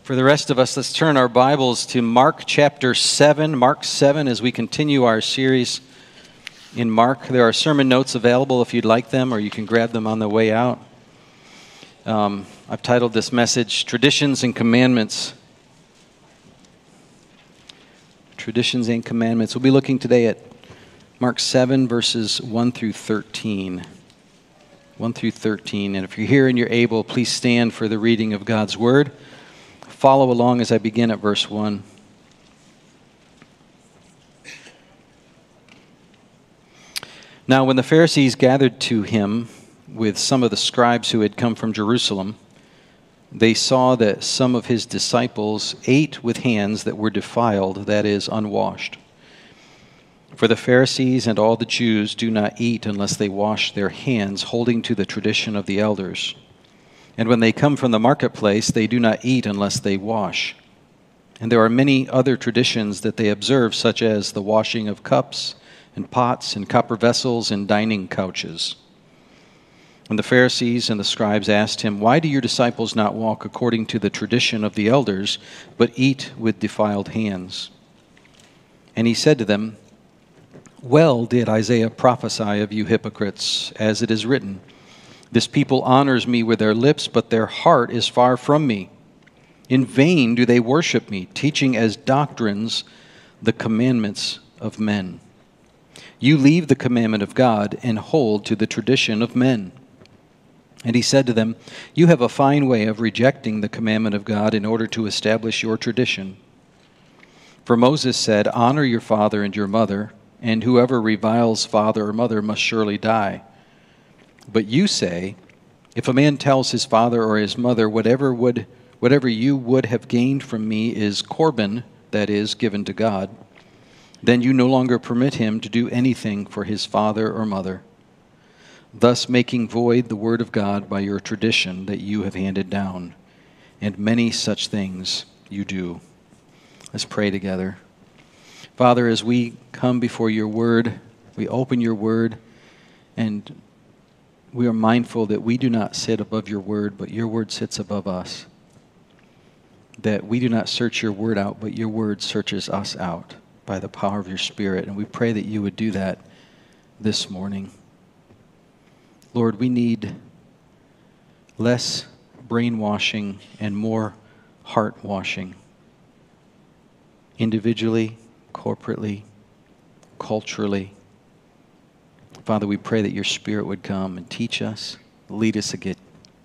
For the rest of us, let's turn our Bibles to Mark chapter 7. Mark 7 as we continue our series in Mark. There are sermon notes available if you'd like them, or you can grab them on the way out. I've titled this message, Traditions and Commandments. Traditions and Commandments. We'll be looking today at Mark 7, verses 1 through 13. 1 through 13. And if you're here and you're able, please stand for the reading of God's Word. Follow along as I begin at verse 1. Now, when the Pharisees gathered to him with some of the scribes who had come from Jerusalem, they saw that some of his disciples ate with hands that were defiled, that is, unwashed. For the Pharisees and all the Jews do not eat unless they wash their hands, holding to the tradition of the elders. And when they come from the marketplace, they do not eat unless they wash. And there are many other traditions that they observe, such as the washing of cups and pots and copper vessels and dining couches. And the Pharisees and the scribes asked him, "Why do your disciples not walk according to the tradition of the elders, but eat with defiled hands?" And he said to them, "Well did Isaiah prophesy of you hypocrites, as it is written, 'This people honors me with their lips, but their heart is far from me. In vain do they worship me, teaching as doctrines the commandments of men. You leave the commandment of God and hold to the tradition of men.' And he said to them, 'You have a fine way of rejecting the commandment of God in order to establish your tradition. For Moses said, "Honor your father and your mother, and whoever reviles father or mother must surely die." But you say, if a man tells his father or his mother, whatever you would have gained from me is Corban, that is, given to God, then you no longer permit him to do anything for his father or mother, thus making void the word of God by your tradition that you have handed down. And many such things you do." Let's pray together. Father, as we come before your word, we open your word, and we are mindful that we do not sit above your word, but your word sits above us. That we do not search your word out, but your word searches us out by the power of your Spirit. And we pray that you would do that this morning. Lord, we need less brainwashing and more heart washing. Individually, corporately, culturally. Father, we pray that your Spirit would come and teach us, lead us again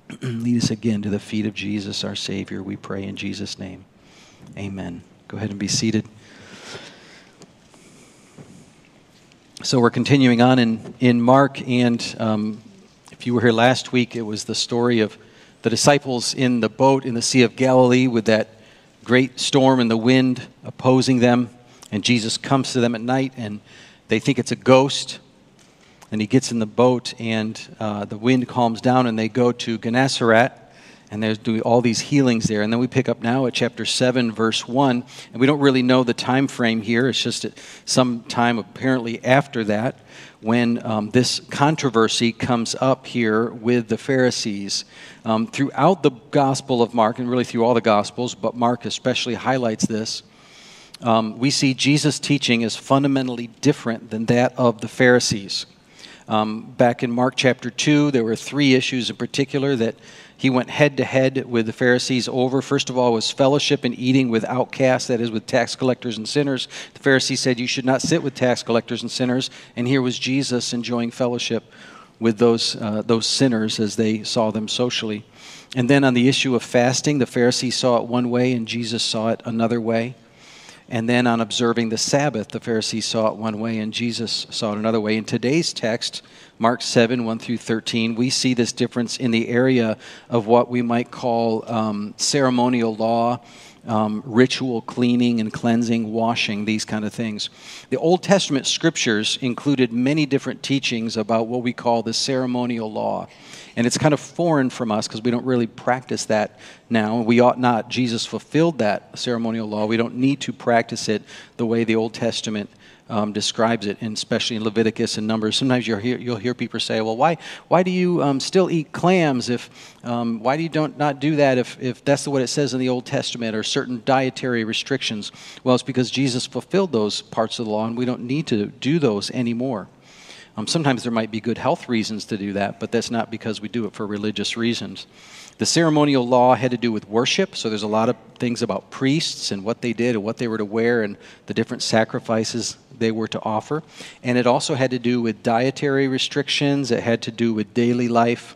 to the feet of Jesus, our Savior. We pray in Jesus' name. Amen. Go ahead and be seated. So we're continuing on in Mark, and if you were here last week, it was the story of the disciples in the boat in the Sea of Galilee with that great storm and the wind opposing them, and Jesus comes to them at night, and they think it's a ghost. And he gets in the boat, and the wind calms down, and they go to Gennesaret, and they're doing all these healings there. And then we pick up now at chapter 7, verse 1, and we don't really know the time frame here. It's just at some time apparently after that when this controversy comes up here with the Pharisees. Throughout the Gospel of Mark, and really through all the Gospels, but Mark especially highlights this, we see Jesus' teaching is fundamentally different than that of the Pharisees. Back in Mark chapter 2, there were three issues in particular that he went head-to-head with the Pharisees over. First of all was fellowship and eating with outcasts, that is, with tax collectors and sinners. The Pharisees said you should not sit with tax collectors and sinners, and here was Jesus enjoying fellowship with those sinners as they saw them socially. And then on the issue of fasting, the Pharisees saw it one way and Jesus saw it another way. And then on observing the Sabbath, the Pharisees saw it one way and Jesus saw it another way. In today's text, Mark 7, 1 through 13, we see this difference in the area of what we might call ceremonial law ritual cleaning and cleansing, washing, these kind of things. The Old Testament scriptures included many different teachings about what we call the ceremonial law. And it's kind of foreign from us because we don't really practice that now. We ought not. Jesus fulfilled that ceremonial law. We don't need to practice it the way the Old Testament describes it, and especially in Leviticus and Numbers. Sometimes you'll hear people say, well, why do you still eat clams? Why do you not do that if that's what it says in the Old Testament, or certain dietary restrictions? Well, it's because Jesus fulfilled those parts of the law, and we don't need to do those anymore. Sometimes there might be good health reasons to do that, but that's not because we do it for religious reasons. The ceremonial law had to do with worship, so there's a lot of things about priests and what they did and what they were to wear and the different sacrifices they were to offer. And it also had to do with dietary restrictions. It had to do with daily life,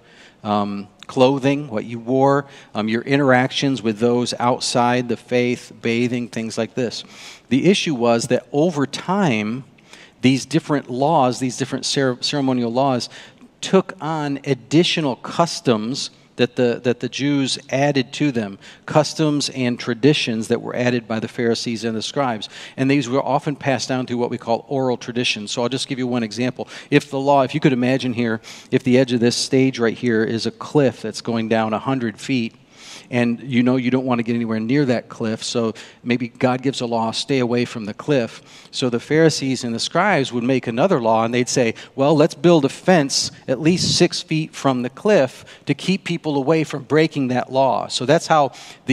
clothing, what you wore, your interactions with those outside the faith, bathing, things like this. The issue was that over time, these different laws, these different ceremonial laws, took on additional customs that the Jews added to them, customs and traditions that were added by the Pharisees and the scribes. And these were often passed down through what we call oral tradition. So I'll just give you one example. If you could imagine here, if the edge of this stage right here is a cliff that's going down 100 feet, and you don't want to get anywhere near that cliff, so maybe God gives a law, stay away from the cliff. So the Pharisees and the scribes would make another law, and they'd say, well, let's build a fence at least 6 feet from the cliff to keep people away from breaking that law. So that's how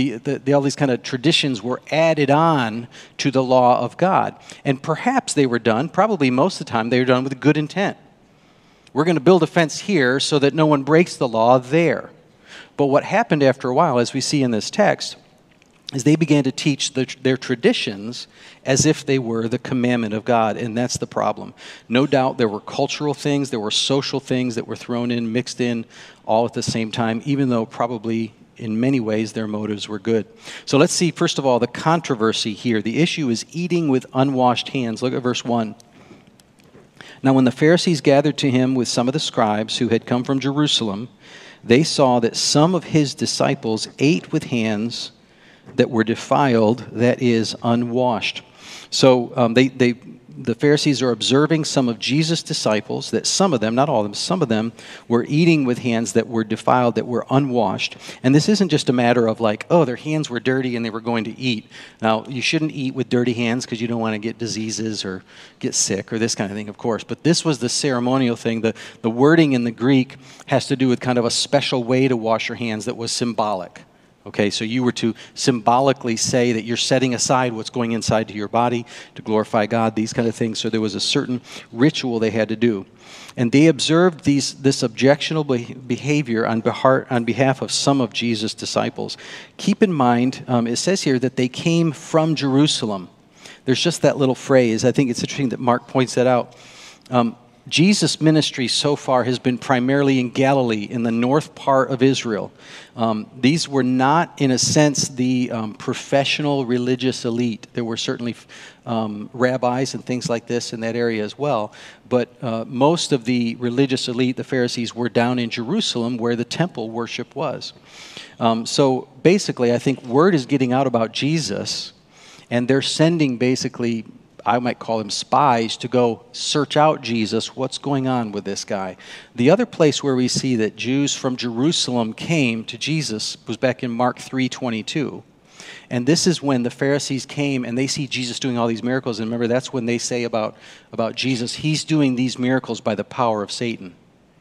all these kind of traditions were added on to the law of God. And perhaps they were done, probably most of the time, they were done with a good intent. We're going to build a fence here so that no one breaks the law there. But what happened after a while, as we see in this text, is they began to teach their traditions as if they were the commandment of God, and that's the problem. No doubt there were cultural things, there were social things that were thrown in, mixed in, all at the same time, even though probably in many ways their motives were good. So let's see, first of all, the controversy here. The issue is eating with unwashed hands. Look at verse 1. Now when the Pharisees gathered to him with some of the scribes who had come from Jerusalem, they saw that some of his disciples ate with hands that were defiled, that is, unwashed. So the Pharisees are observing some of Jesus' disciples, that some of them, not all of them, some of them were eating with hands that were defiled, that were unwashed. And this isn't just a matter of like, oh, their hands were dirty and they were going to eat. Now, you shouldn't eat with dirty hands because you don't want to get diseases or get sick or this kind of thing, of course. But this was the ceremonial thing. The wording in the Greek has to do with kind of a special way to wash your hands that was symbolic. Okay, so you were to symbolically say that you're setting aside what's going inside to your body to glorify God, these kind of things. So there was a certain ritual they had to do. And they observed this objectionable behavior on behalf of some of Jesus' disciples. Keep in mind, it says here that they came from Jerusalem. There's just that little phrase. I think it's interesting that Mark points that out. Jesus' ministry so far has been primarily in Galilee, in the north part of Israel. These were not, in a sense, the professional religious elite. There were certainly rabbis and things like this in that area as well. But most of the religious elite, the Pharisees, were down in Jerusalem where the temple worship was. So basically, I think word is getting out about Jesus, and they're sending basically, I might call them spies, to go search out Jesus. What's going on with this guy? The other place where we see that Jews from Jerusalem came to Jesus was back in Mark 3:22. And this is when the Pharisees came and they see Jesus doing all these miracles. And remember, that's when they say about Jesus, he's doing these miracles by the power of Satan.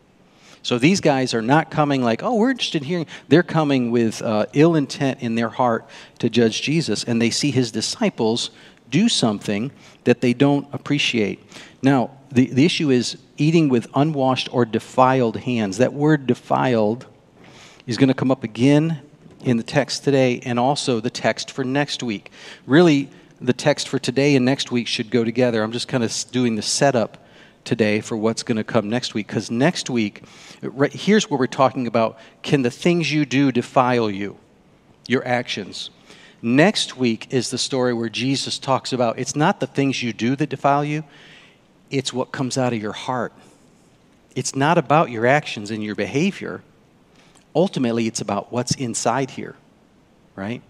So these guys are not coming like, oh, we're interested in hearing. They're coming with ill intent in their heart to judge Jesus. And they see his disciples do something that they don't appreciate. Now, the issue is eating with unwashed or defiled hands. That word defiled is going to come up again in the text today and also the text for next week. Really, the text for today and next week should go together. I'm just kind of doing the setup today for what's going to come next week, because next week, here's where we're talking about, can the things you do defile you, your actions? Next week is the story where Jesus talks about it's not the things you do that defile you, it's what comes out of your heart. It's not about your actions and your behavior. Ultimately, it's about what's inside here, right?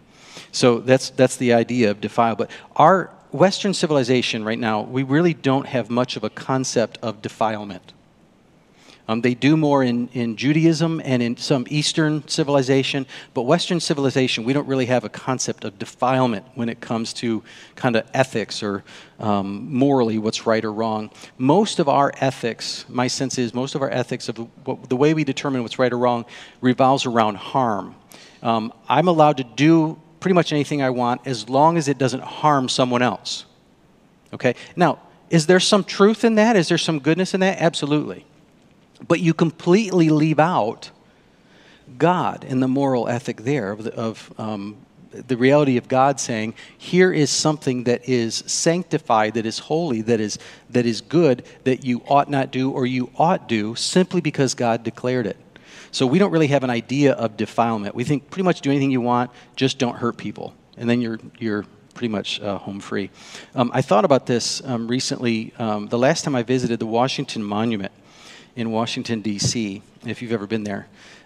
So that's the idea of defile. But our Western civilization right now, we really don't have much of a concept of defilement. They do more in Judaism and in some Eastern civilization, but Western civilization, we don't really have a concept of defilement when it comes to kind of ethics or morally what's right or wrong. Most of our ethics, my sense is, most of our ethics of the way we determine what's right or wrong revolves around harm. I'm allowed to do pretty much anything I want as long as it doesn't harm someone else. Okay? Now, is there some truth in that? Is there some goodness in that? Absolutely. But you completely leave out God and the moral ethic there of the reality of God saying, here is something that is sanctified, that is holy, that is good, that you ought not do or you ought do simply because God declared it. So we don't really have an idea of defilement. We think pretty much do anything you want, just don't hurt people. And then you're pretty much home free. I thought about this recently. The last time I visited the Washington Monument in Washington, D.C., if you've ever been there.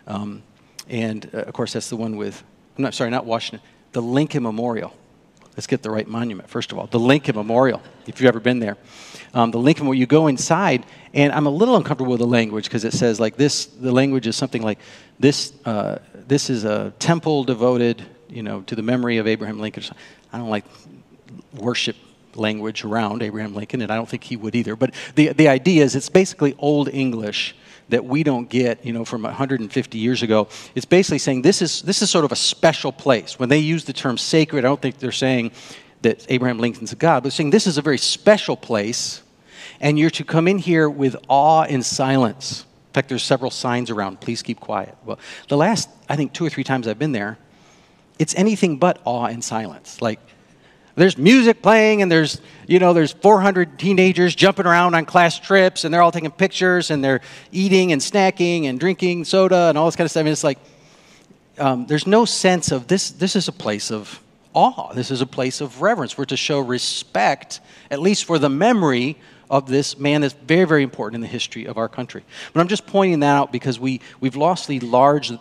And, of course, that's the one with, not Washington, the Lincoln Memorial. Let's get the right monument, first of all. The Lincoln Memorial, if you've ever been there. The Lincoln Memorial, you go inside, and I'm a little uncomfortable with the language because it says like this, the language is something like, this is a temple devoted, to the memory of Abraham Lincoln. I don't like worship language around Abraham Lincoln, and I don't think he would either. But the idea is it's basically Old English that we don't get, from 150 years ago. It's basically saying this is sort of a special place. When they use the term sacred, I don't think they're saying that Abraham Lincoln's a god, but they're saying this is a very special place, and you're to come in here with awe and silence. In fact, there's several signs around, please keep quiet. Well, the last, I think, 2 or 3 times I've been there, it's anything but awe and silence. Like, there's music playing, and there's 400 teenagers jumping around on class trips, and they're all taking pictures, and they're eating and snacking and drinking soda and all this kind of stuff. And it's like, there's no sense of this. This is a place of awe. This is a place of reverence. We're to show respect, at least for the memory of this man that's very, very important in the history of our country. But I'm just pointing that out because we've largely lost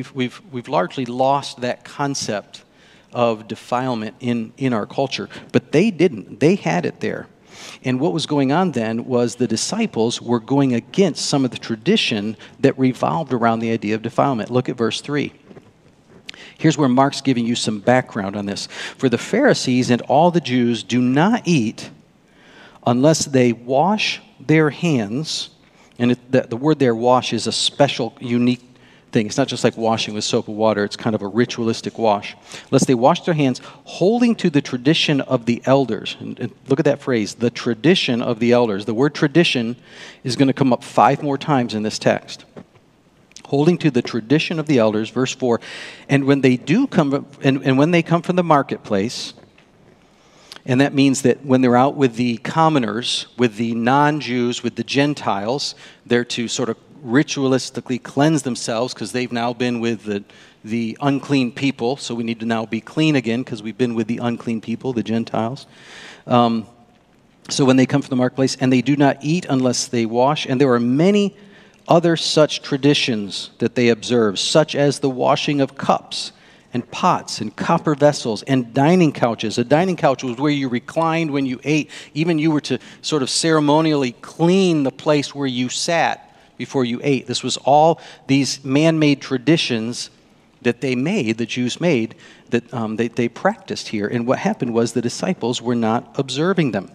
that concept of defilement in our culture. But they didn't. They had it there. And what was going on then was the disciples were going against some of the tradition that revolved around the idea of defilement. Look at verse 3. Here's where Mark's giving you some background on this. For the Pharisees and all the Jews do not eat unless they wash their hands. And the word there, wash, is a special, unique thing. It's not just like washing with soap and water. It's kind of a ritualistic wash. Unless they wash their hands, holding to the tradition of the elders. And look at that phrase, the tradition of the elders. The word tradition is going to come up 5 more times in this text. Holding to the tradition of the elders, verse 4. And when they do come, and when they come from the marketplace, and that means that when they're out with the commoners, with the non-Jews, with the Gentiles, they're to sort of ritualistically cleanse themselves because they've now been with the unclean people. So we need to now be clean again because we've been with the unclean people, the Gentiles. So when they come from the marketplace, and they do not eat unless they wash, and there are many other such traditions that they observe, such as the washing of cups and pots and copper vessels and dining couches. A dining couch was where you reclined when you ate. Even you were to sort of ceremonially clean the place where you sat before you ate. This was all these man-made traditions that they made, the Jews made, that they practiced here. And what happened was the disciples were not observing them.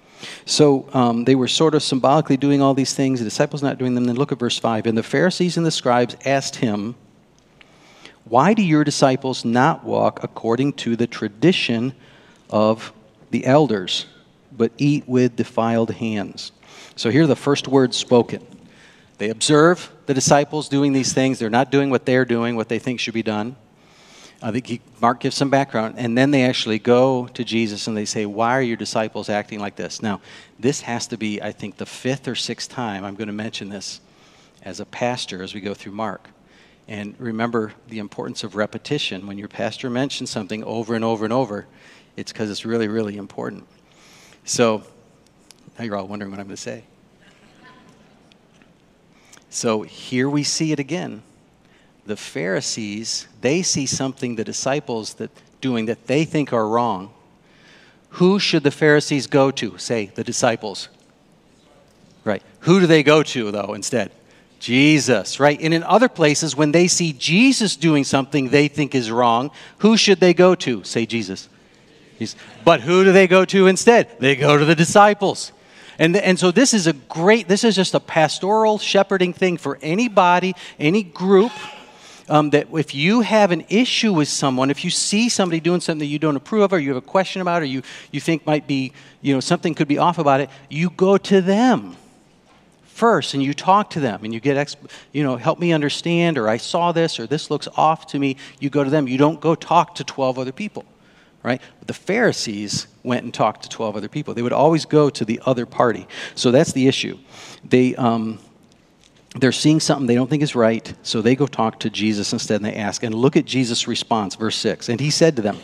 So they were sort of symbolically doing all these things, the disciples not doing them. Then look at verse 5. And the Pharisees and the scribes asked him, why do your disciples not walk according to the tradition of the elders, but eat with defiled hands? So here are the first words spoken. They observe the disciples doing these things. They're not doing what they're doing, what they think should be done. I think Mark gives some background, and then they actually go to Jesus and they say, why are your disciples acting like this? Now, this has to be, I think, the 5th or 6th time I'm going to mention this as a pastor as we go through Mark. And remember the importance of repetition. When your pastor mentions something over and over and over, it's because it's really, really important. So now you're all wondering what I'm going to say. So here we see it again. the Pharisees, they see something the disciples doing that they think are wrong. Who should the Pharisees go to? Say, the disciples. Right. Who do they go to, though, instead? Jesus, right? And in other places, when they see Jesus doing something they think is wrong, who should they go to? Say, Jesus. But who do they go to instead? They go to the disciples. And so this is just a pastoral shepherding thing for anybody, any group, that if you have an issue with someone, if you see somebody doing something that you don't approve of, or you have a question about, or you think might be, something could be off about it, you go to them first and you talk to them and you get, help me understand, or I saw this, or this looks off to me. You go to them. You don't go talk to 12 other people, right? But the Pharisees went and talked to 12 other people. They would always go to the other party. So that's the issue. They're seeing something they don't think is right, so they go talk to Jesus instead, and they ask. And look at Jesus' response, verse 6. And he said to them,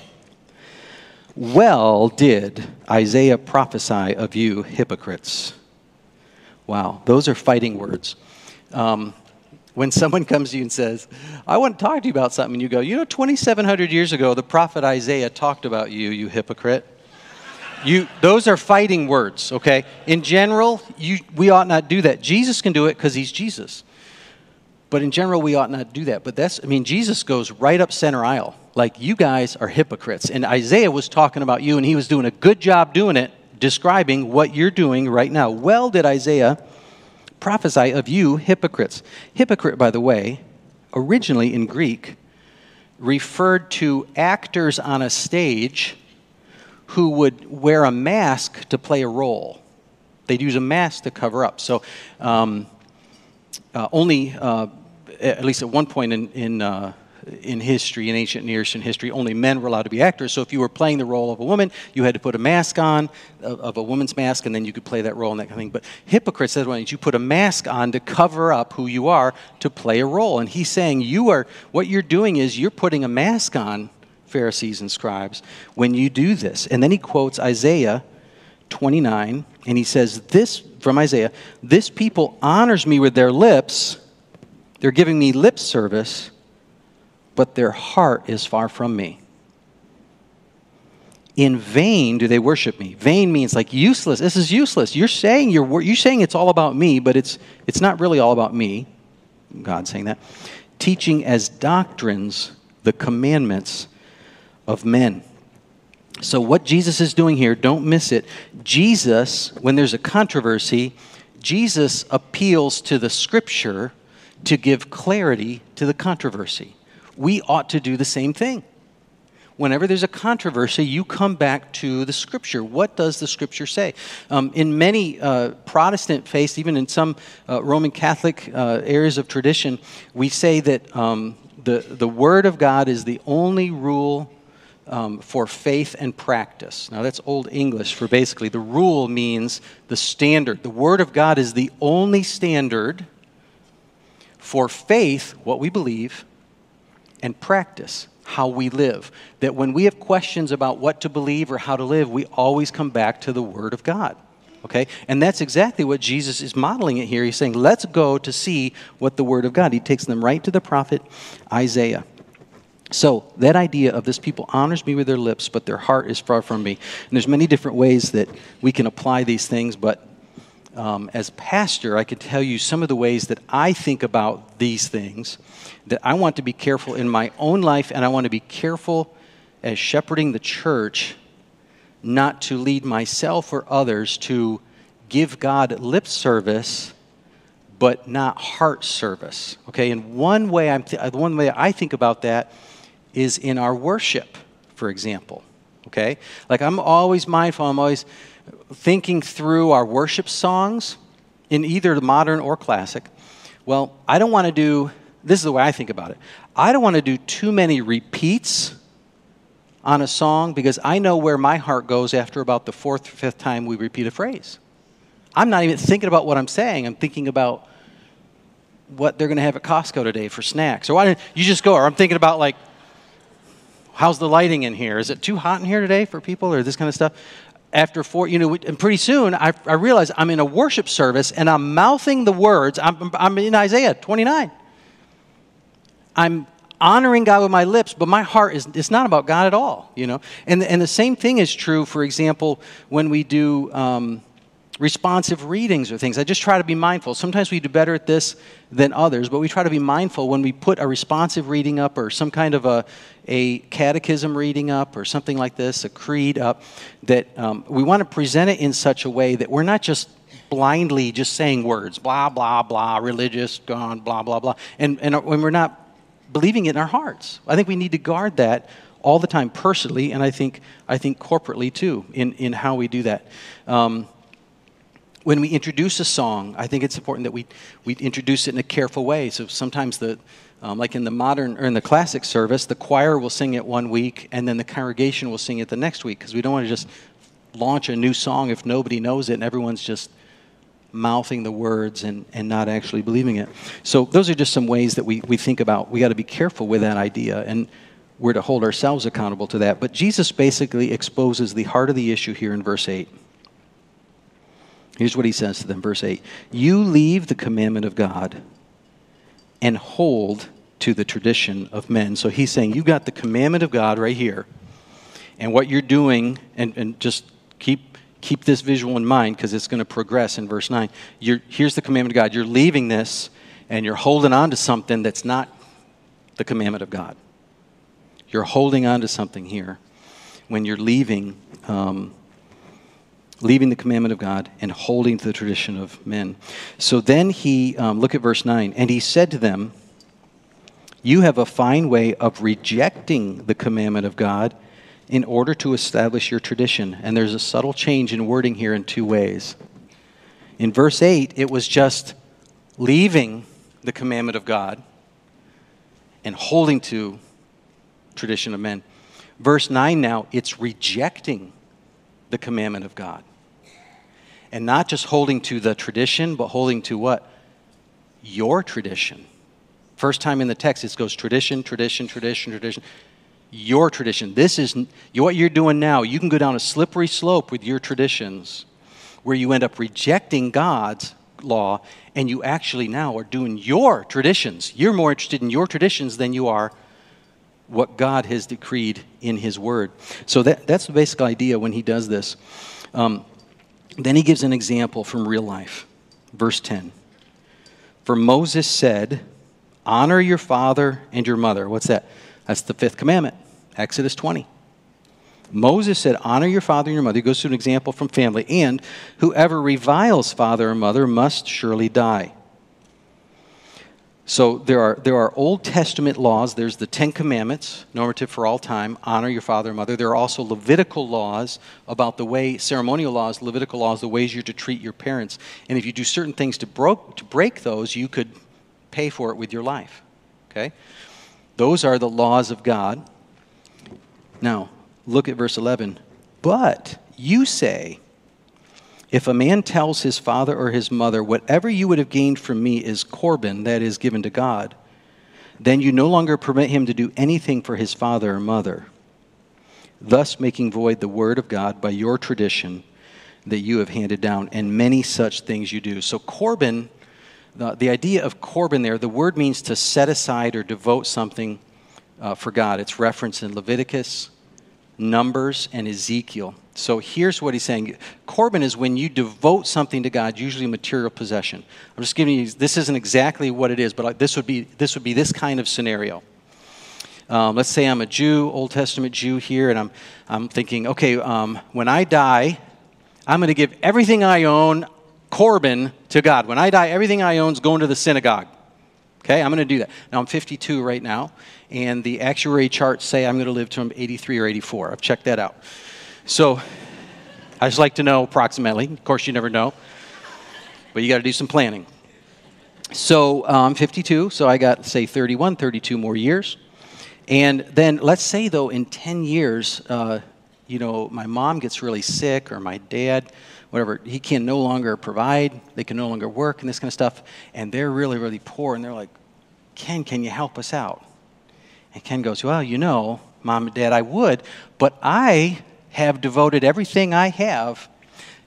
"Well did Isaiah prophesy of you hypocrites." Wow, those are fighting words. When someone comes to you and says, "I want to talk to you about something," and you go, 2,700 years ago, the prophet Isaiah talked about you, you hypocrite. Those are fighting words, okay? In general, we ought not do that. Jesus can do it because he's Jesus. But in general, we ought not do that. But Jesus goes right up center aisle. Like, you guys are hypocrites. And Isaiah was talking about you, and he was doing a good job doing it, describing what you're doing right now. Well did Isaiah prophesy of you hypocrites. Hypocrite, by the way, originally in Greek, referred to actors on a stage who would wear a mask to play a role. They'd use a mask to cover up. So only, at least at one point in history, in ancient Near Eastern history, only men were allowed to be actors. So if you were playing the role of a woman, you had to put a mask on, of a woman's mask, and then you could play that role and that kind of thing. But hypocrites, that means you put a mask on to cover up who you are to play a role. And he's saying what you're doing is you're putting a mask on, Pharisees and scribes, when you do this. And then he quotes Isaiah 29, and he says this from Isaiah, "This people honors me with their lips. They're giving me lip service, but their heart is far from me. In vain do they worship me." Vain means like useless. This is useless. You're saying it's all about me, but it's not really all about me. God's saying that. "Teaching as doctrines the commandments of men." So what Jesus is doing here, don't miss it. Jesus, when there's a controversy, Jesus appeals to the Scripture to give clarity to the controversy. We ought to do the same thing. Whenever there's a controversy, you come back to the Scripture. What does the Scripture say? In many Protestant faiths, even in some Roman Catholic areas of tradition, we say that the Word of God is the only rule for faith and practice. Now, that's Old English for basically the rule means the standard. The Word of God is the only standard for faith, what we believe, and practice, how we live. That when we have questions about what to believe or how to live, we always come back to the Word of God. Okay? And that's exactly what Jesus is modeling it here. He's saying, let's go to see what the Word of God. He takes them right to the prophet Isaiah. So that idea of this people honors me with their lips, but their heart is far from me. And there's many different ways that we can apply these things, but as pastor, I can tell you some of the ways that I think about these things, that I want to be careful in my own life, and I want to be careful as shepherding the church not to lead myself or others to give God lip service, but not heart service. Okay, and one way I think about that is in our worship, for example. Okay, like I'm always mindful. I'm always thinking through our worship songs in either the modern or classic. Well, I don't want to do. This is the way I think about it. I don't want to do too many repeats on a song because I know where my heart goes after about the fourth or fifth time we repeat a phrase. I'm not even thinking about what I'm saying. I'm thinking about what they're going to have at Costco today for snacks. Or why didn't you just go? Or I'm thinking about like, how's the lighting in here? Is it too hot in here today for people or this kind of stuff? After and pretty soon I realize I'm in a worship service and I'm mouthing the words. I'm in Isaiah 29. I'm honoring God with my lips, but my heart it's not about God at all, you know. And the same thing is true, for example, when we do responsive readings or things. I just try to be mindful. Sometimes we do better at this than others, but we try to be mindful when we put a responsive reading up or some kind of a catechism reading up or something like this, a creed up, that we want to present it in such a way that we're not just blindly just saying words, blah, blah, blah, religious, gone, blah, blah, blah, and when we're not believing it in our hearts. I think we need to guard that all the time personally, and I think corporately too, in how we do that. When we introduce a song, I think it's important that we introduce it in a careful way. So sometimes like in the modern or in the classic service, the choir will sing it one week, and then the congregation will sing it the next week, because we don't want to just launch a new song if nobody knows it and everyone's just mouthing the words and not actually believing it. So those are just some ways that we think about. We got to be careful with that idea, and we're to hold ourselves accountable to that. But Jesus basically exposes the heart of the issue here in verse 8. Here's what he says to them, verse 8. You leave the commandment of God and hold to the tradition of men. So he's saying, you've got the commandment of God right here. And what you're doing, and just keep this visual in mind, because it's going to progress in verse 9. Here's the commandment of God. You're leaving this, and you're holding on to something that's not the commandment of God. You're holding on to something here when you're leaving the commandment of God and holding to the tradition of men. So then he, look at verse 9, and he said to them, you have a fine way of rejecting the commandment of God in order to establish your tradition. And there's a subtle change in wording here in two ways. In verse 8, it was just leaving the commandment of God and holding to tradition of men. Verse 9 now, it's rejecting the commandment of God. And not just holding to the tradition, but holding to what? Your tradition. First time in the text, it goes tradition, tradition, tradition, tradition. Your tradition. This is what you're doing now. You can go down a slippery slope with your traditions where you end up rejecting God's law, and you actually now are doing your traditions. You're more interested in your traditions than you are what God has decreed in his word. So that's the basic idea when he does this. Then he gives an example from real life. Verse 10. For Moses said, honor your father and your mother. What's that? That's the fifth commandment. Exodus 20. Moses said, honor your father and your mother. He goes through an example from family. And whoever reviles father or mother must surely die. So there are Old Testament laws. There's the Ten Commandments, normative for all time, honor your father and mother. There are also Levitical laws about the way, ceremonial laws, Levitical laws, the ways you're to treat your parents. And if you do certain things to break those, you could pay for it with your life. Okay? Those are the laws of God. Now, look at verse 11. But you say, if a man tells his father or his mother, whatever you would have gained from me is Corban, that is given to God, then you no longer permit him to do anything for his father or mother, thus making void the word of God by your tradition that you have handed down, and many such things you do. So Corban, the idea of Corban there, the word means to set aside or devote something for God. It's referenced in Leviticus, Numbers, and Ezekiel. So here's what he's saying. Corban is when you devote something to God, usually a material possession. I'm just giving you, this isn't exactly what it is, but this would be this kind of scenario. Let's say I'm a Jew, Old Testament Jew here, and I'm thinking, okay, when I die, I'm going to give everything I own, Corban, to God. When I die, everything I own is going to the synagogue. Okay, I'm going to do that. Now, I'm 52 right now, and the actuary charts say I'm going to live to I'm 83 or 84. I've checked that out. So I just like to know approximately. Of course, you never know, but you got to do some planning. So I'm 52, so I got, say, 31, 32 more years. And then let's say, though, in 10 years, my mom gets really sick, or my dad, whatever, he can no longer provide, they can no longer work and this kind of stuff, and they're really, really poor, and they're like, Ken, can you help us out? And Ken goes, well, Mom and Dad, I would, but I have devoted everything I have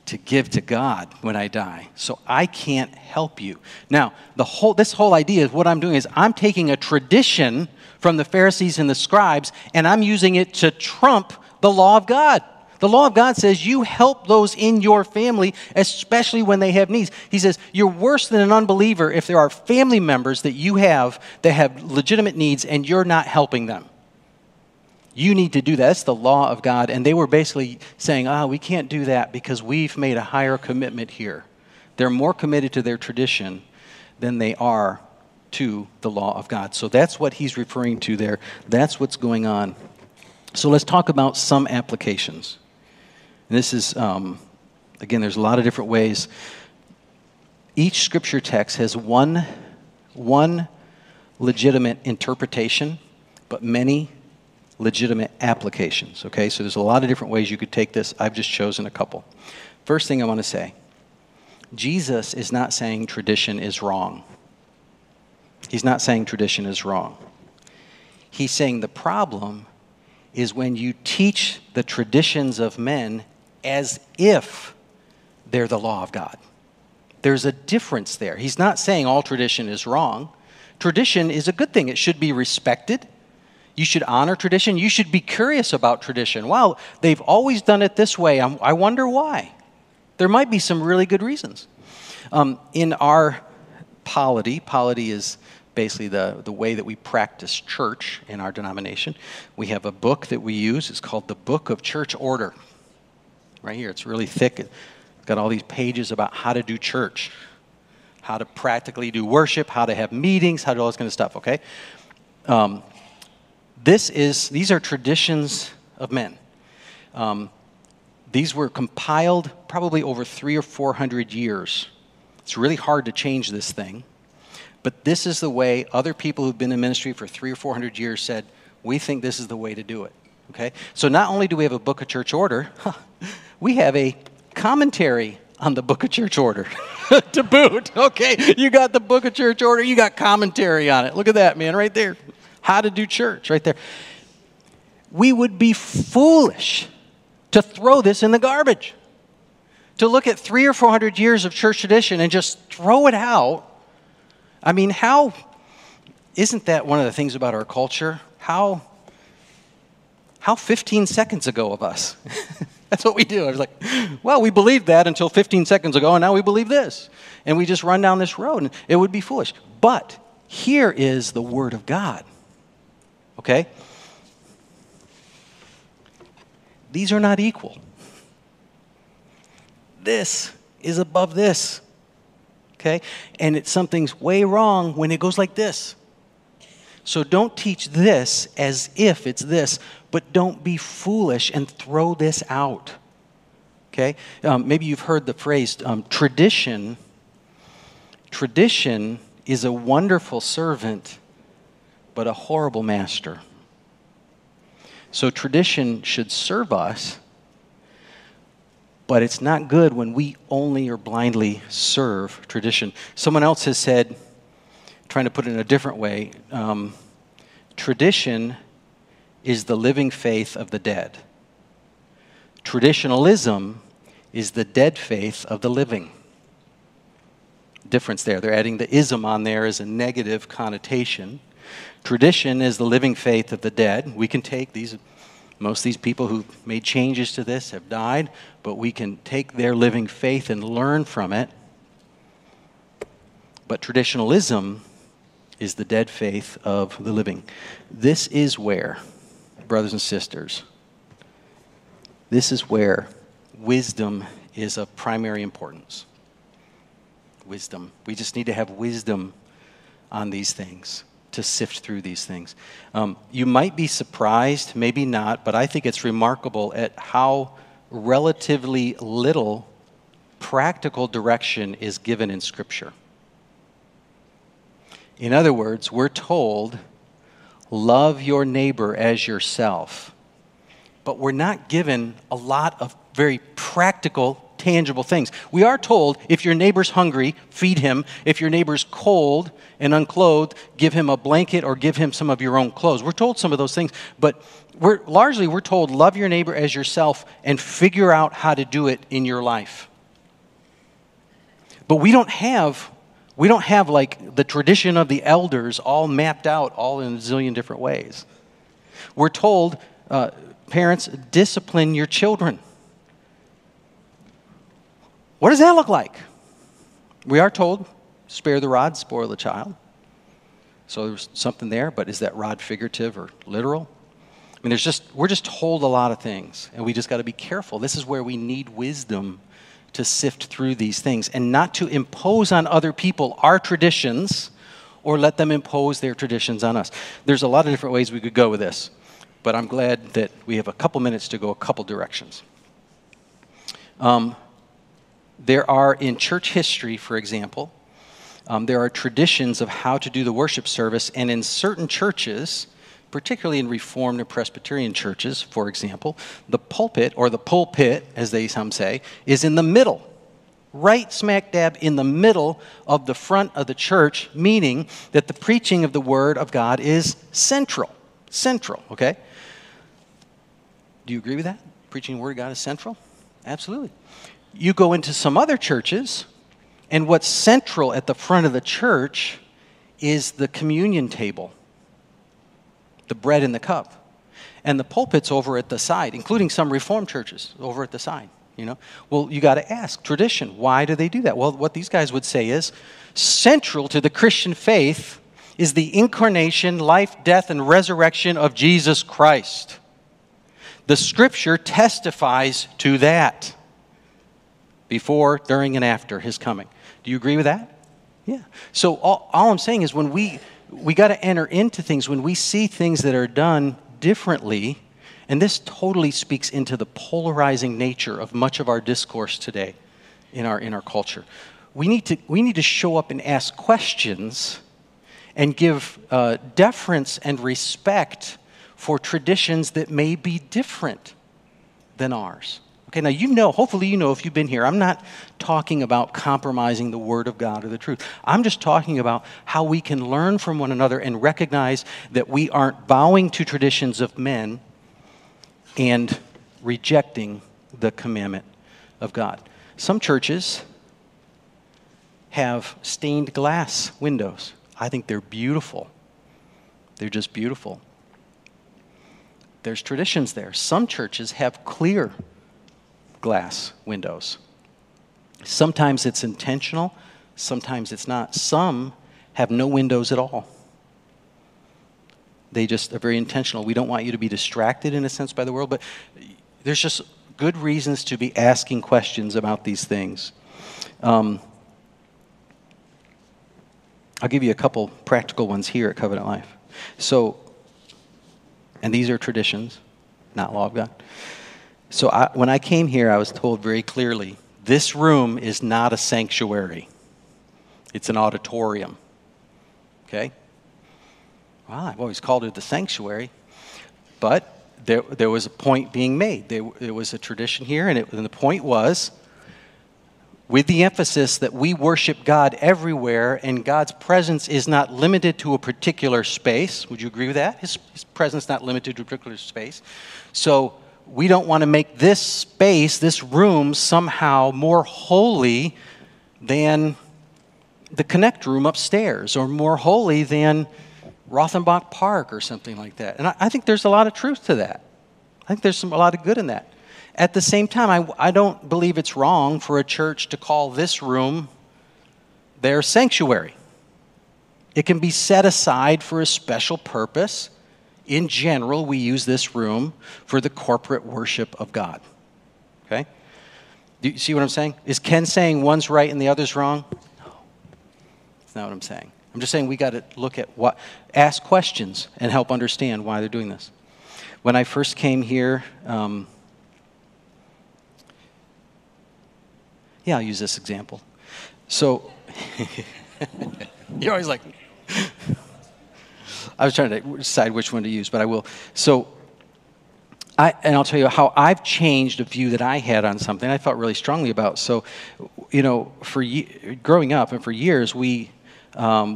to give to God when I die. So I can't help you. Now, this whole idea is what I'm doing is I'm taking a tradition from the Pharisees and the scribes, and I'm using it to trump the law of God. The law of God says you help those in your family, especially when they have needs. He says you're worse than an unbeliever if there are family members that you have that have legitimate needs and you're not helping them. You need to do that. That's the law of God. And they were basically saying, we can't do that because we've made a higher commitment here. They're more committed to their tradition than they are to the law of God. So that's what he's referring to there. That's what's going on. So let's talk about some applications. And this is, again, there's a lot of different ways. Each scripture text has one legitimate interpretation, but many legitimate applications, okay? So there's a lot of different ways you could take this. I've just chosen a couple. First thing I want to say, Jesus is not saying tradition is wrong. He's not saying tradition is wrong. He's saying the problem is when you teach the traditions of men as if they're the law of God. There's a difference there. He's not saying all tradition is wrong. Tradition is a good thing. It should be respected. You should honor tradition. You should be curious about tradition. Wow, they've always done it this way. I wonder why. There might be some really good reasons. In our polity is basically the way that we practice church in our denomination. We have a book that we use. It's called the Book of Church Order. Right here. It's really thick. It's got all these pages about how to do church, how to practically do worship, how to have meetings, how to do all this kind of stuff, okay? These are traditions of men. These were compiled probably over 300 or 400 years. It's really hard to change this thing. But this is the way other people who've been in ministry for 300 or 400 years said, we think this is the way to do it. Okay? So not only do we have a Book of Church Order, we have a commentary on the Book of Church Order to boot. Okay, you got the Book of Church Order, you got commentary on it. Look at that, man, right there. How to do church, right there. We would be foolish to throw this in the garbage. To look at 300 or 400 years of church tradition and just throw it out. I mean, isn't that one of the things about our culture? How 15 seconds ago of us. That's what we do. I was like, well, we believed that until 15 seconds ago, and now we believe this. And we just run down this road, and it would be foolish. But here is the Word of God. Okay? These are not equal. This is above this. Okay? And something's way wrong when it goes like this. So don't teach this as if it's this, but don't be foolish and throw this out. Okay? Maybe you've heard the phrase tradition. Tradition is a wonderful servant, but a horrible master. So tradition should serve us, but it's not good when we only or blindly serve tradition. Someone else has said, trying to put it in a different way, tradition is the living faith of the dead. Traditionalism is the dead faith of the living. Difference there. They're adding the ism on there as a negative connotation. Tradition is the living faith of the dead. We can take these, most of these people who made changes to this have died, but we can take their living faith and learn from it. But traditionalism is the dead faith of the living. This is where, brothers and sisters, this is where wisdom is of primary importance. Wisdom. We just need to have wisdom on these things, to sift through these things. You might be surprised, maybe not, but I think it's remarkable at how relatively little practical direction is given in Scripture. In other words, we're told, love your neighbor as yourself. But we're not given a lot of very practical, tangible things. We are told, if your neighbor's hungry, feed him. If your neighbor's cold and unclothed, give him a blanket or give him some of your own clothes. We're told some of those things, but we're told, love your neighbor as yourself and figure out how to do it in your life. But we don't have like the tradition of the elders all mapped out all in a zillion different ways. We're told, parents, discipline your children. What does that look like? We are told, spare the rod, spoil the child. So there's something there, but is that rod figurative or literal? I mean, we're just told a lot of things, and we just got to be careful. This is where we need wisdom to sift through these things and not to impose on other people our traditions or let them impose their traditions on us. There's a lot of different ways we could go with this, but I'm glad that we have a couple minutes to go a couple directions. There are, in church history, for example, there are traditions of how to do the worship service, and in certain churches, particularly in Reformed and Presbyterian churches, for example, the pulpit, or the pulpit, as they some say, is in the middle, right smack dab in the middle of the front of the church, meaning that the preaching of the Word of God is central, okay? Do you agree with that? Preaching the Word of God is central? Absolutely. You go into some other churches, and what's central at the front of the church is the communion table, the bread and the cup. And the pulpit's over at the side, including some Reformed churches over at the side, you know. Well, you got to ask, tradition, why do they do that? Well, what these guys would say is, central to the Christian faith is the incarnation, life, death, and resurrection of Jesus Christ. The Scripture testifies to that. Before, during, and after his coming. Do you agree with that? Yeah. So all I'm saying is when we got to enter into things, when we see things that are done differently, and this totally speaks into the polarizing nature of much of our discourse today in our culture. We need to show up and ask questions and give deference and respect for traditions that may be different than ours. Okay, now hopefully you know if you've been here, I'm not talking about compromising the Word of God or the truth. I'm just talking about how we can learn from one another and recognize that we aren't bowing to traditions of men and rejecting the commandment of God. Some churches have stained glass windows. I think they're beautiful. They're just beautiful. There's traditions there. Some churches have clear glass windows. Sometimes it's intentional, sometimes it's not. Some have no windows at all. They just are very intentional. We don't want you to be distracted in a sense by the world, but there's just good reasons to be asking questions about these things. I'll give you a couple practical ones here at Covenant Life. So, and these are traditions, not law of God. So when I came here, I was told very clearly, this room is not a sanctuary. It's an auditorium. Okay? Well, I've always called it the sanctuary. But there was a point being made. There was a tradition here, and the point was, with the emphasis that we worship God everywhere, and God's presence is not limited to a particular space. Would you agree with that? His presence is not limited to a particular space. So we don't want to make this space, this room, somehow more holy than the Connect room upstairs, or more holy than Rothenbach Park or something like that. And I think there's a lot of truth to that. I think there's a lot of good in that. At the same time, I don't believe it's wrong for a church to call this room their sanctuary. It can be set aside for a special purpose. In general, we use this room for the corporate worship of God. Okay? Do you see what I'm saying? Is Ken saying one's right and the other's wrong? No. That's not what I'm saying. I'm just saying we got to look at ask questions and help understand why they're doing this. When I first came here, I'll use this example. So, you're always like, I was trying to decide which one to use, but I will. So, I'll tell you how I've changed a view that I had on something I felt really strongly about. So, growing up and for years, we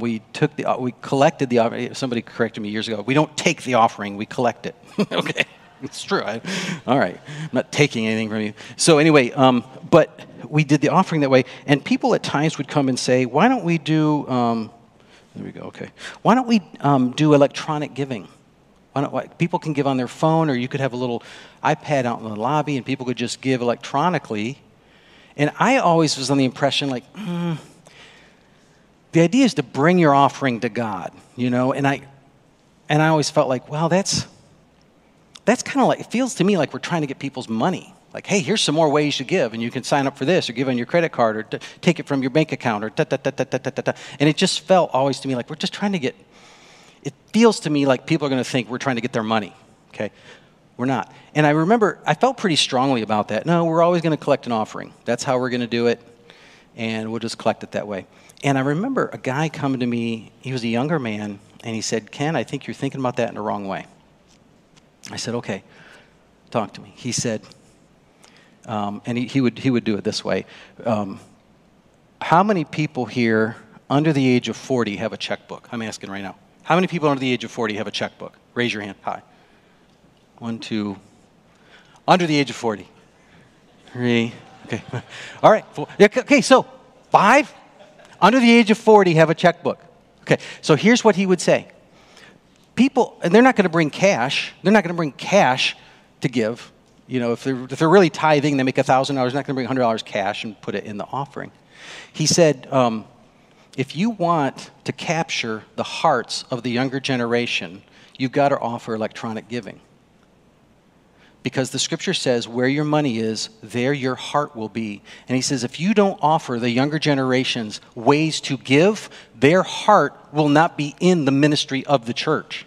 collected the offering. Somebody corrected me years ago. We don't take the offering, we collect it. Okay. It's true. All right. I'm not taking anything from you. So anyway, but we did the offering that way. And people at times would come and say, why don't we do, there we go, okay. Why don't we do electronic giving? People can give on their phone, or you could have a little iPad out in the lobby, and people could just give electronically. And I always was on the impression, like, the idea is to bring your offering to God, you know? And I always felt like, well, that's kind of like, it feels to me like we're trying to get people's money. Like, hey, here's some more ways to give, and you can sign up for this, or give on your credit card, or take it from your bank account, or da-da-da-da-da-da-da. And it just felt always to me like we're just trying to get, it feels to me like people are going to think we're trying to get their money, okay? We're not. And I remember, I felt pretty strongly about that. No, we're always going to collect an offering. That's how we're going to do it, and we'll just collect it that way. And I remember a guy coming to me, he was a younger man, and he said, Ken, I think you're thinking about that in the wrong way. I said, okay, talk to me. He said, and he would do it this way. How many people here under the age of 40 have a checkbook? I'm asking right now. How many people under the age of 40 have a checkbook? Raise your hand. High. 1, 2. Under the age of 40. 3. Okay. All right. 4. Okay, so 5 under the age of 40 have a checkbook. Okay, so here's what he would say. People, and they're not going to bring cash. They're not going to bring cash to give. You know, if they're really tithing, they make $1,000. They're not going to bring $100 cash and put it in the offering. He said, if you want to capture the hearts of the younger generation, you've got to offer electronic giving. Because the scripture says, where your money is, there your heart will be. And he says, if you don't offer the younger generations ways to give, their heart will not be in the ministry of the church.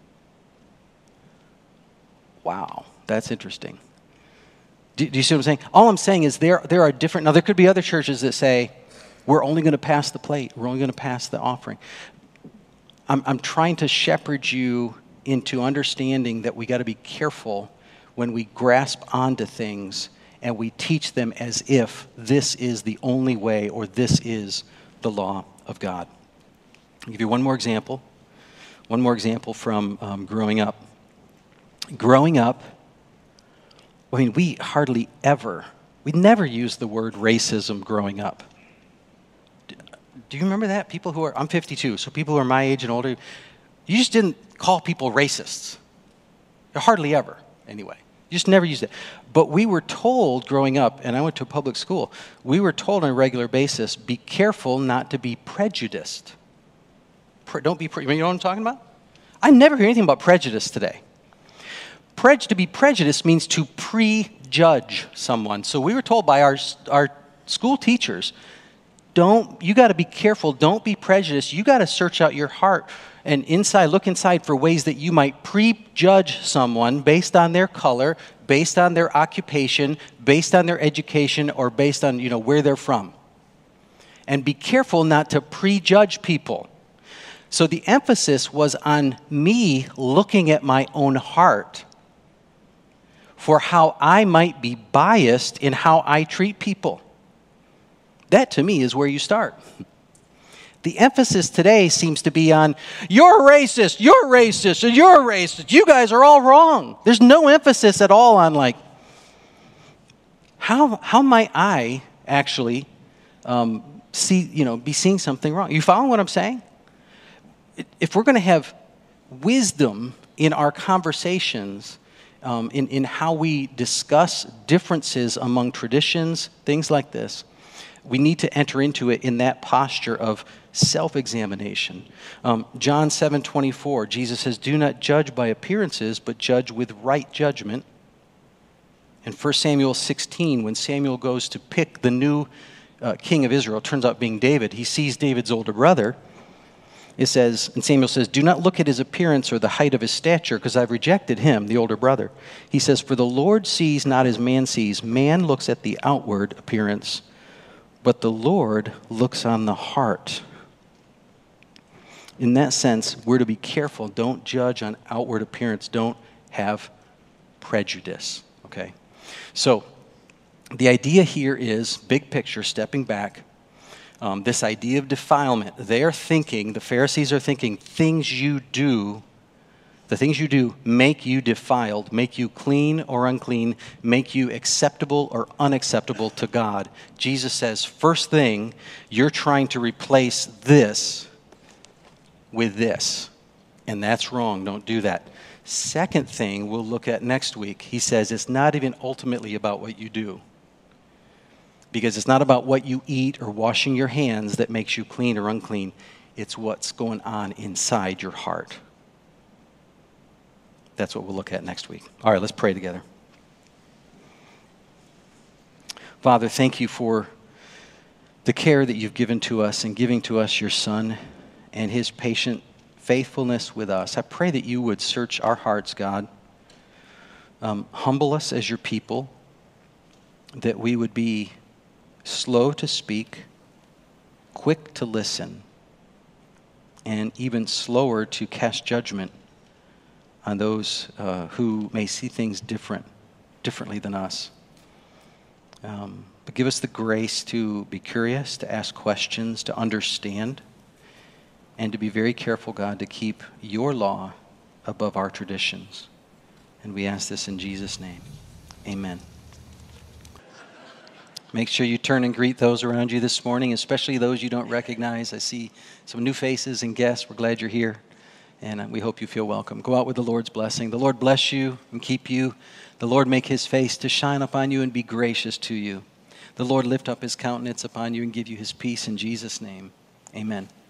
Wow, that's interesting. Do you see what I'm saying? All I'm saying is there are different, now there could be other churches that say, we're only going to pass the plate. We're only going to pass the offering. I'm trying to shepherd you into understanding that we got to be careful when we grasp onto things and we teach them as if this is the only way or this is the law of God. I'll give you one more example. One more example from growing up. Growing up, I mean, we never used the word racism growing up. Do you remember that? I'm 52, so people who are my age and older, you just didn't call people racists. Hardly ever, anyway. You just never used it. But we were told growing up, and I went to a public school, we were told on a regular basis, be careful not to be prejudiced. You know what I'm talking about? I never hear anything about prejudice today. To be prejudiced means to prejudge someone. So we were told by our school teachers, you got to be careful, don't be prejudiced. You got to search out your heart and look inside for ways that you might prejudge someone based on their color, based on their occupation, based on their education, or based on, where they're from. And be careful not to prejudge people. So the emphasis was on me looking at my own heart for how I might be biased in how I treat people. That, to me, is where you start. The emphasis today seems to be on, you're racist, and you're racist. You guys are all wrong. There's no emphasis at all on, like, how might I actually be seeing something wrong? You following what I'm saying? If we're going to have wisdom in our conversations, in how we discuss differences among traditions, things like this, we need to enter into it in that posture of self-examination. John 7:24, Jesus says, do not judge by appearances, but judge with right judgment. In 1 Samuel 16, when Samuel goes to pick the new king of Israel, it turns out being David, he sees David's older brother. It says, and Samuel says, do not look at his appearance or the height of his stature, because I've rejected him, the older brother. He says, for the Lord sees not as man sees. Man looks at the outward appearance, but the Lord looks on the heart. In that sense, we're to be careful. Don't judge on outward appearance. Don't have prejudice, okay? So the idea here is, big picture, stepping back, this idea of defilement. The Pharisees are thinking, things you do The things you do make you defiled, make you clean or unclean, make you acceptable or unacceptable to God. Jesus says, first thing, you're trying to replace this with this. And that's wrong. Don't do that. Second thing we'll look at next week, he says it's not even ultimately about what you do. Because it's not about what you eat or washing your hands that makes you clean or unclean. It's what's going on inside your heart. That's what we'll look at next week. All right, let's pray together. Father, thank you for the care that you've given to us and giving to us your Son and his patient faithfulness with us. I pray that you would search our hearts, God. Humble us as your people, that we would be slow to speak, quick to listen, and even slower to cast judgment on those who may see things differently than us. But give us the grace to be curious, to ask questions, to understand, and to be very careful, God, to keep your law above our traditions. And we ask this in Jesus' name. Amen. Make sure you turn and greet those around you this morning, especially those you don't recognize. I see some new faces and guests. We're glad you're here. And we hope you feel welcome. Go out with the Lord's blessing. The Lord bless you and keep you. The Lord make his face to shine upon you and be gracious to you. The Lord lift up his countenance upon you and give you his peace in Jesus' name. Amen.